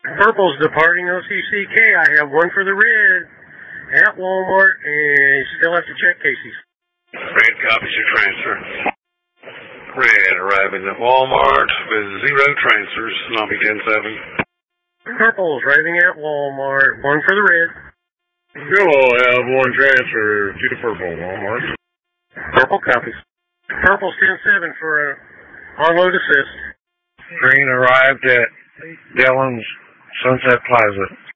Purple's departing OCCK. I have one for the red at Walmart, and still have to check Casey's. Red copies your transfer. Red arriving at Walmart with 0 transfers. Nobby 10-7. Purple's arriving at Walmart. One for the red. Yellow, have one transfer to the purple, Walmart. Purple copies. Purple's 10-7 for onload assist. Green arrived at Dillon's Sunset Plaza.